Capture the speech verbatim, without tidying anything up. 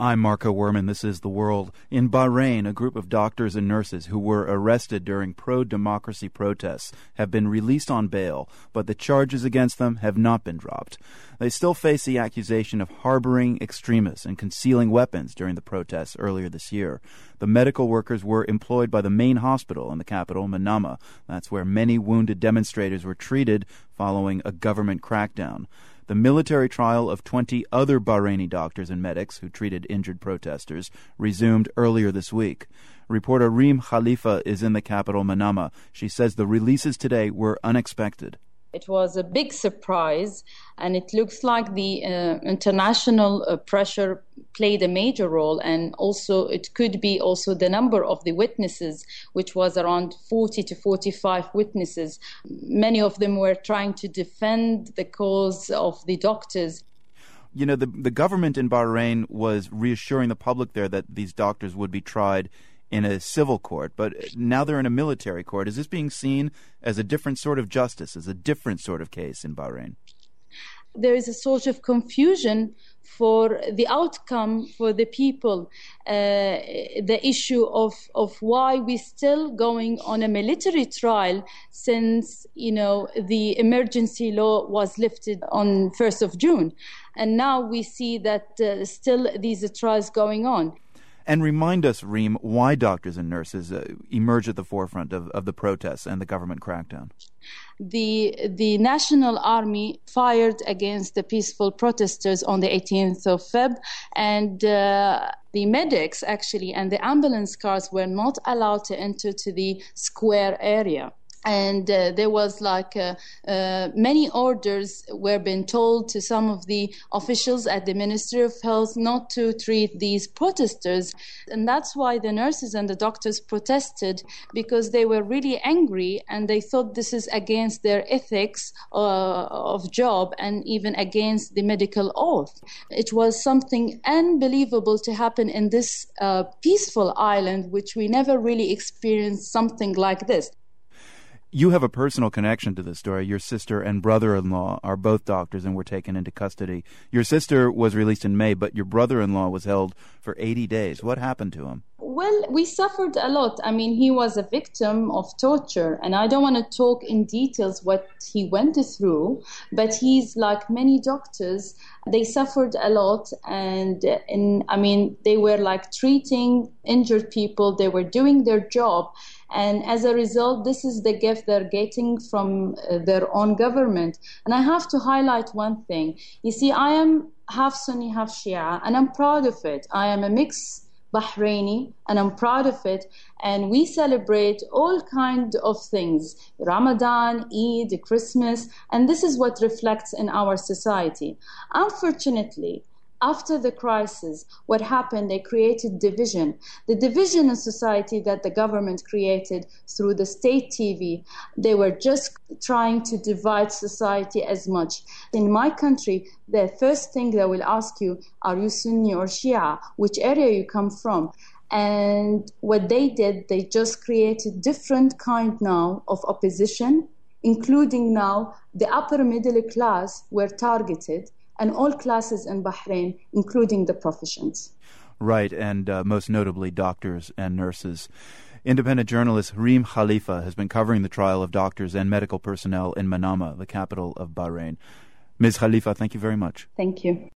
I'm Marco Werman. This is The World. In Bahrain, a group of doctors and nurses who were arrested during pro-democracy protests have been released on bail, but the charges against them have not been dropped. They still face the accusation of harboring extremists and concealing weapons during the protests earlier this year. The medical workers were employed by the main hospital in the capital, Manama. That's where many wounded demonstrators were treated following a government crackdown. The military trial of twenty other Bahraini doctors and medics who treated injured protesters resumed earlier this week. Reporter Reem Khalifa is in the capital, Manama. She says the releases today were unexpected. It was a big surprise, and it looks like the uh, international uh, pressure played a major role, and also it could be also the number of the witnesses, which was around forty to forty-five witnesses. Many of them were trying to defend the cause of the doctors. You know, the, the government in Bahrain was reassuring the public there that these doctors would be tried in a civil court, but now they're in a military court. Is this being seen as a different sort of justice, as a different sort of case in Bahrain? There is a sort of confusion for the outcome for the people, uh, the issue of, of why we're still going on a military trial since, you know, the emergency law was lifted on first of June. And now we see that uh, still these trials going on. And remind us, Reem, why doctors and nurses uh, emerge at the forefront of, of the protests and the government crackdown. The the National Army fired against the peaceful protesters on the eighteenth of February, and uh, the medics actually and the ambulance cars were not allowed to enter to the square area. And uh, there was like uh, uh, many orders were being told to some of the officials at the Ministry of Health not to treat these protesters. And that's why the nurses and the doctors protested, because they were really angry and they thought this is against their ethics uh, of job and even against the medical oath. It was something unbelievable to happen in this uh, peaceful island, which we never really experienced something like this. You have a personal connection to this story. Your sister and brother-in-law are both doctors and were taken into custody. Your sister was released in May, but your brother-in-law was held for eighty days. What happened to him? Well, we suffered a lot. I mean, he was a victim of torture, and I don't want to talk in details what he went through, but he's like many doctors. They suffered a lot, and in, I mean, they were like treating injured people. They were doing their job. And as a result, this is the gift they're getting from uh, their own government. And I have to highlight one thing. You see, I am half Sunni, half Shia, and I'm proud of it. I am a mixed Bahraini, and I'm proud of it. And we celebrate all kinds of things, Ramadan, Eid, Christmas, and this is what reflects in our society. Unfortunately, after the crisis, what happened, they created division. The division in society that the government created through the state T V, they were just trying to divide society as much. In my country, the first thing they will ask you, are you Sunni or Shia? Which area you come from? And what they did, they just created different kind now of opposition, including now the upper middle class were targeted, and all classes in Bahrain, including the professions. Right, and uh, most notably doctors and nurses. Independent journalist Reem Khalifa has been covering the trial of doctors and medical personnel in Manama, the capital of Bahrain. Miz Khalifa, thank you very much. Thank you.